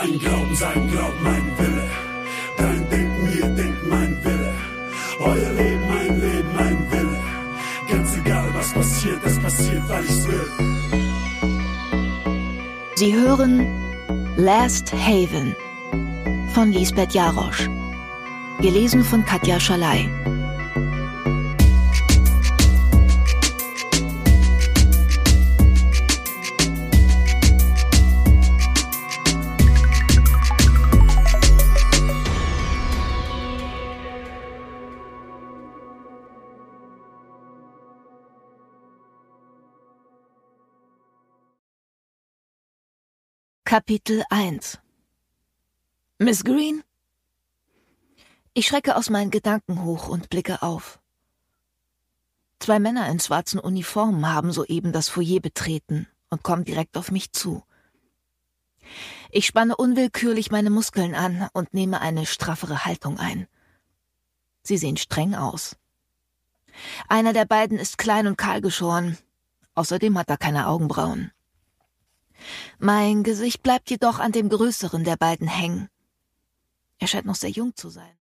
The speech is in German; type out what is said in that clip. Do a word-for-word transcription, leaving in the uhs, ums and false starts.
Mein Glauben, sein Glauben, mein Wille. Dein Denken, ihr Denken, mein Wille. Euer Leben, mein Leben, mein Wille. Ganz egal, was passiert, es passiert, weil ich's will. Sie hören Last Haven von Lisbeth Jarosch. Gelesen von Katja Schalay. Kapitel eins. Miss Green? Ich schrecke aus meinen Gedanken hoch und blicke auf. Zwei Männer in schwarzen Uniformen haben soeben das Foyer betreten und kommen direkt auf mich zu. Ich spanne unwillkürlich meine Muskeln an und nehme eine straffere Haltung ein. Sie sehen streng aus. Einer der beiden ist klein und kahlgeschoren, außerdem hat er keine Augenbrauen. Mein Gesicht bleibt jedoch an dem größeren der beiden hängen. Er scheint noch sehr jung zu sein.